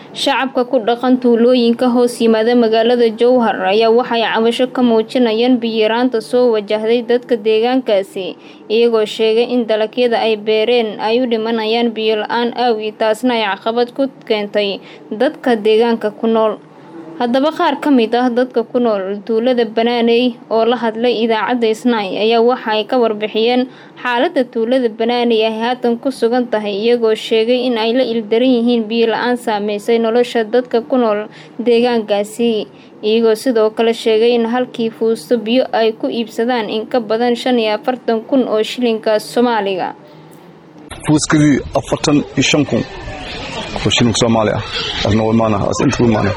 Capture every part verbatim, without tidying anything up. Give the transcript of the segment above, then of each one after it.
Shacabka ku dhaqan tuulooyinka hoos yimaada magaalada Jowhar ayaa waxay cabasho ka muujinayaan biyo yaraanta soo wajahday dadka deegaankaasi, iyagoo sheegay in dalagyada ay beereen ay u dhimanayaan biyo la'aan awgeed, taasna ay caqabad ku keentay dadka deegaanka ku nool. Haddaba qaar ka mid ah dadka ku nool tuulada Banaaney oo la hadlay idaacadda Isnaa ayaa waxay ka warbixiyeen xaaladda tuulada Banaaney ay haatan ku sugan tahay, iyagoo sheegay in ay la ildaran yihiin biyo la'aan saameysay nolosha dadka ku nool deegaankaasi, iyagoo sidoo kale sheegay in halkii fuusto biyo ay ku iibsadaan in ka badan shan iyo afartan kun oo shilinka Soomaaliga. fuuskadii afartan iyo shan kun oo shilin Soomaali ah asna wamaana as inta wamaana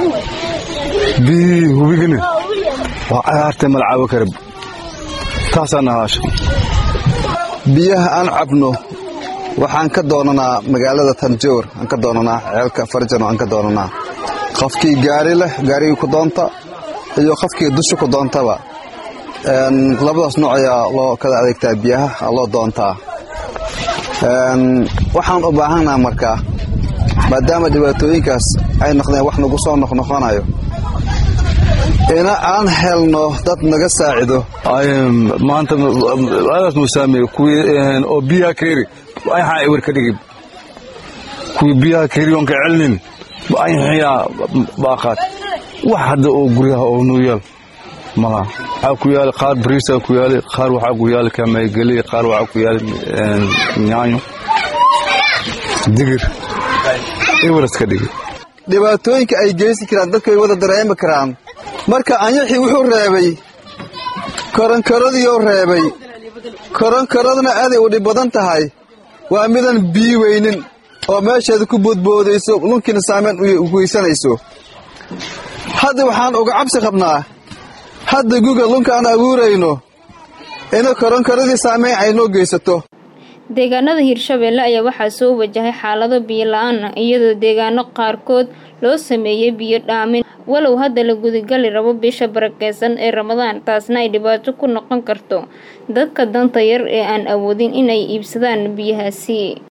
biyo hubigani waa aartay malcaawo karab taasana haasho biyaha aan cabno waxaan ka doonanaa magaalada Tanjoor aan ka doonanaa ceelka Farjano aan ka doonanaa qofkii gaari leh gaariga ku doonta iyo qofkii dusha ku doontaba een labadaas nooc ayaa loo kala adeegtaa biyaha loo doontaa een waxaan u baahanaa markaa maadaama dhibaatooyinkaas ay noqdeen wax nagu soo noqnoqonayo ina aan helno dad naga saacido ay maanta aad u saameeyo kuwii oo biyaha keeri ay hay war ka dhigib kuwii biyaha keeri oo ka celnin ay xiya baaqad wax hada oo guriga oo noo yeel mala waxa ku yaal qaar bariisa ku yaal qaar waxa ku yaal kamay gali qaar waxa ku yaal yaanyo digir ay war iska dhigib dhibaatooyinka ay geysi karaan dadka ay wada dareemi karaan marka anyaxi wuxuu reebay korankaradii oo reebay korankaradna aad ay u dhib badan tahay waa midan biyo weynin oo meesheeda ku boodboodayso lunkiina saameyn u geysanayso hadda waxaan uga cabsi qabnaa hadda guga lunka aan abuurayno ina korankaradii saameyn ay noo geysato. Deegaanada Hirshabeelle ayaa waxaa soo wajahay xaalado biyo la'aan ah, iyadoo deegaano qaarkood loo sameeyay biyo dhaamin walow hadda la gudagali rabo bisha barakeysan ee Ramadaan, taasna ay dhibaato ku noqon karto dadka danta yar ee aan awoodin inay iibsadaan biyahaasi.